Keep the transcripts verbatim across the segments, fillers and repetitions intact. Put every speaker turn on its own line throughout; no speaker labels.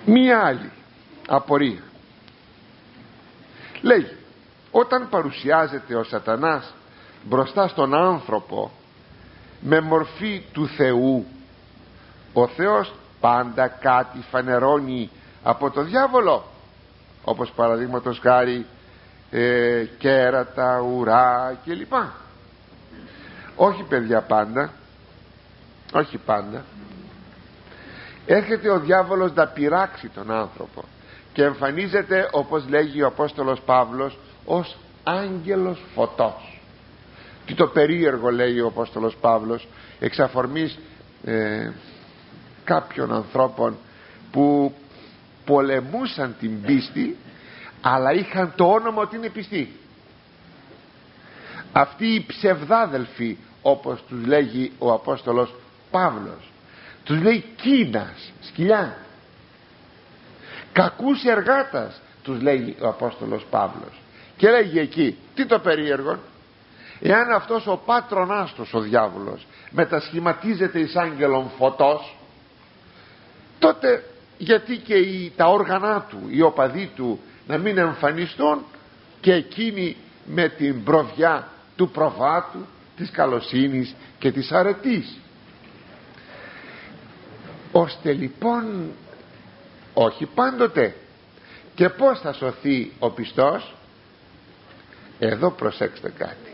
Μία άλλη απορία. Λέει, όταν παρουσιάζεται ο σατανάς μπροστά στον άνθρωπο με μορφή του Θεού, ο Θεός πάντα κάτι φανερώνει από το διάβολο, όπως παραδείγματος χάρη ε, κέρατα, ουρά κλπ. Όχι παιδιά, πάντα. Όχι πάντα. Έρχεται ο διάβολος να πειράξει τον άνθρωπο και εμφανίζεται, όπως λέγει ο Απόστολος Παύλος, ως άγγελος φωτός. Τι το περίεργο, λέει ο Απόστολος Παύλος, εξ αφορμής ε, κάποιων ανθρώπων που πολεμούσαν την πίστη, αλλά είχαν το όνομα ότι είναι πιστοί. Αυτοί οι ψευδάδελφοι, όπως τους λέγει ο Απόστολος Παύλος, τους λέει κίνας, σκυλιά, κακούς εργάτας, τους λέει ο Απόστολος Παύλος. Και λέγει εκεί, τι το περίεργο, εάν αυτός ο πάτρονάς τους, ο διάβολος, μετασχηματίζεται εις άγγελον φωτός, τότε γιατί και οι, τα όργανα του, οι οπαδοί του, να μην εμφανιστούν και εκείνοι με την προβιά του προβάτου, της καλοσύνης και της αρετής. Ώστε λοιπόν, όχι πάντοτε, και πώς θα σωθεί ο πιστός? Εδώ προσέξτε κάτι.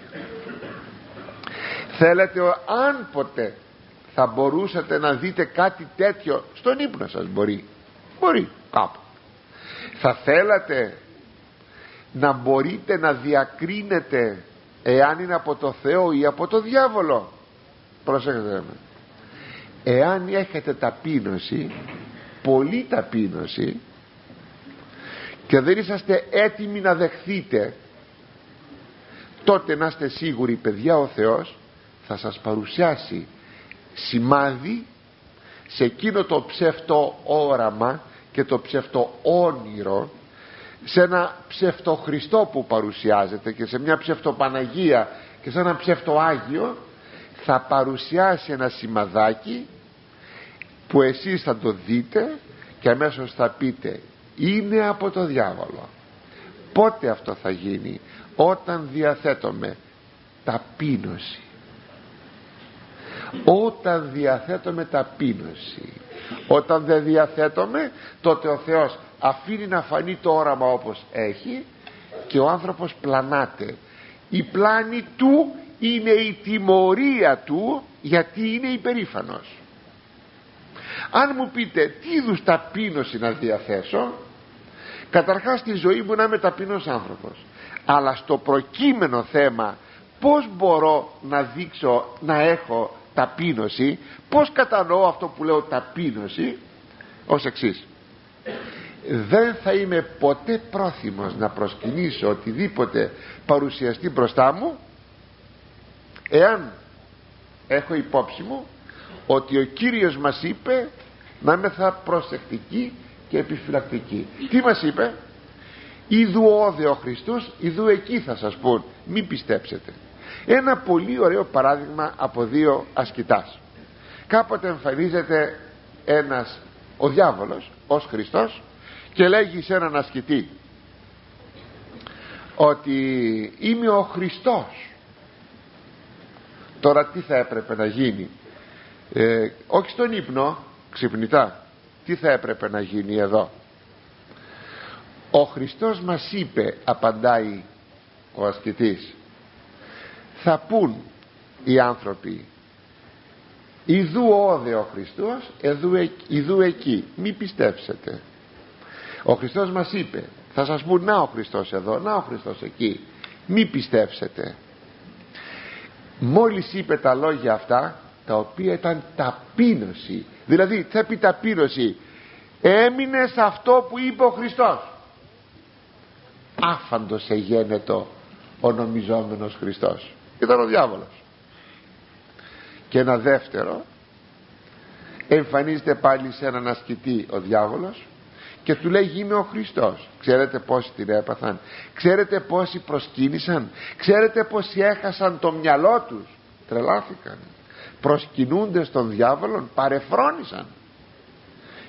Θέλετε, αν ποτέ θα μπορούσατε να δείτε κάτι τέτοιο στον ύπνο σας, μπορεί μπορεί κάπου, θα θέλατε να μπορείτε να διακρίνετε εάν είναι από το Θεό ή από το διάβολο? Προσέξτε με. Εάν έχετε ταπείνωση, πολλή ταπείνωση, και δεν είσαστε έτοιμοι να δεχθείτε, τότε να είστε σίγουροι, παιδιά, ο Θεός θα σας παρουσιάσει σημάδι σε εκείνο το ψεύτο όραμα και το ψεύτο όνειρο, σε ένα ψεύτο Χριστό που παρουσιάζεται και σε μια ψεύτο Παναγία και σε ένα ψεύτο Άγιο, θα παρουσιάσει ένα σημαδάκι που εσείς θα το δείτε και αμέσως θα πείτε, είναι από το διάβολο. Πότε αυτό θα γίνει? Όταν διαθέτουμε ταπείνωση. Όταν διαθέτουμε ταπείνωση. Όταν δεν διαθέτουμε, τότε ο Θεός αφήνει να φανεί το όραμα όπως έχει και ο άνθρωπος πλανάται. Η πλάνη του είναι η τιμωρία του, γιατί είναι υπερήφανος. Αν μου πείτε τι είδους ταπείνωση να διαθέσω, καταρχάς στη ζωή μου να είμαι ταπεινός άνθρωπος, αλλά στο προκείμενο θέμα πώς μπορώ να δείξω να έχω ταπείνωση, πώς κατανοώ αυτό που λέω ταπείνωση? Ως εξής. Δεν θα είμαι ποτέ πρόθυμος να προσκυνήσω οτιδήποτε παρουσιαστεί μπροστά μου, εάν έχω υπόψη μου ότι ο Κύριος μας είπε να είμαστε προσεκτικοί και επιφυλακτικοί. Τι μας είπε? Ιδού όδε ο Χριστός, ιδού εκεί θα σας πούν, μην πιστέψετε. Ένα πολύ ωραίο παράδειγμα από δύο ασκητάς. Κάποτε εμφανίζεται ένας, ο διάβολος ως Χριστός, και λέγει σε έναν ασκητή ότι είμαι ο Χριστός. Τώρα τι θα έπρεπε να γίνει? Ε, όχι στον ύπνο, ξυπνητά, τι θα έπρεπε να γίνει εδώ? Ο Χριστός μας είπε, απαντάει ο ασκητής, θα πούν οι άνθρωποι, ιδού όδε ο Χριστός, ιδού, ιδού εκεί, μη πιστέψετε. Ο Χριστός μας είπε, θα σας πούν, να ο Χριστός εδώ, να ο Χριστός εκεί, μη πιστέψετε. Μόλις είπε τα λόγια αυτά, τα οποία ήταν ταπείνωση, δηλαδή θα πει ταπείνωση, έμεινε σε αυτό που είπε ο Χριστός. Άφαντος εγένετο ο νομιζόμενος Χριστός. Ήταν ο διάβολος. Και ένα δεύτερο, εμφανίζεται πάλι σε έναν ασκητή ο διάβολος και του λέει, είμαι ο Χριστός. Ξέρετε πόσοι την έπαθαν? Ξέρετε πόσοι προσκύνησαν? Ξέρετε πόσοι έχασαν το μυαλό τους? Τρελάθηκαν. Προσκυνούνται στον διάβολο, παρεφρόνησαν.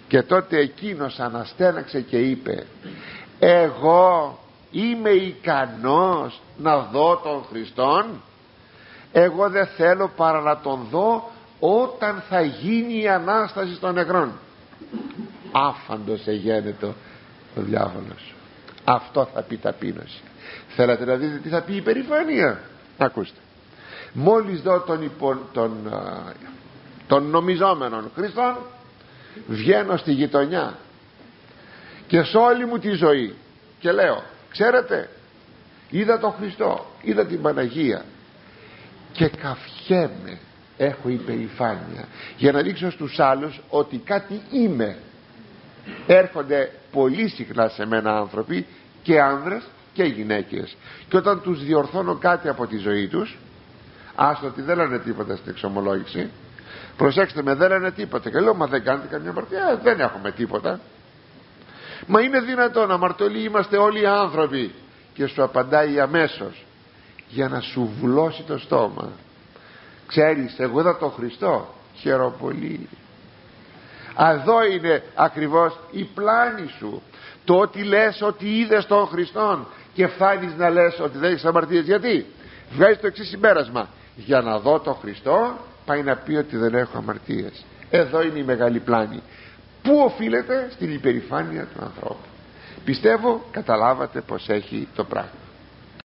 Και τότε εκείνος αναστέναξε και είπε: εγώ είμαι ικανός να δω τον Χριστόν? Εγώ δεν θέλω παρά να τον δω όταν θα γίνει η Ανάσταση των νεκρών. Άφαντος εγένετο ο διάβολος. Αυτό θα πει ταπείνωση. Θέλετε να δείτε τι θα πει υπερηφάνεια? Ακούστε. Μόλις δω τον, υπο, τον, τον νομιζόμενον Χριστόν, βγαίνω στη γειτονιά και σε όλη μου τη ζωή και λέω: ξέρετε, είδα τον Χριστό, είδα την Παναγία, και καυχέμαι, έχω υπερηφάνεια για να δείξω στους άλλους ότι κάτι είμαι. Έρχονται πολύ συχνά σε μένα άνθρωποι, και άνδρες και γυναίκες, και όταν τους διορθώνω κάτι από τη ζωή τους, άστο ότι δεν λένε τίποτα στην εξομολόγηση, προσέξτε με, δεν λένε τίποτα, και λέω: μα δεν κάνετε καμιά αμαρτία? Δεν έχουμε τίποτα. Μα είναι δυνατόν? αμαρτωλοί είμαστε όλοι οι άνθρωποι. Και σου απαντάει αμέσως, για να σου βουλώσει το στόμα: ξέρεις, εγώ είδα τον Χριστό, χαίρομαι πολύ. Εδώ είναι ακριβώς η πλάνη σου. Το ότι λες ότι είδες τον Χριστόν και φτάνεις να λες ότι δεν έχεις αμαρτίες. Γιατί? Βγάζεις το εξής συμπέρασμα: για να δω τον Χριστό, πάει να πει ότι δεν έχω αμαρτίες. Εδώ είναι η μεγάλη πλάνη. Πού οφείλεται? Στην υπερηφάνεια του ανθρώπου. Πιστεύω καταλάβατε πως έχει το πράγμα.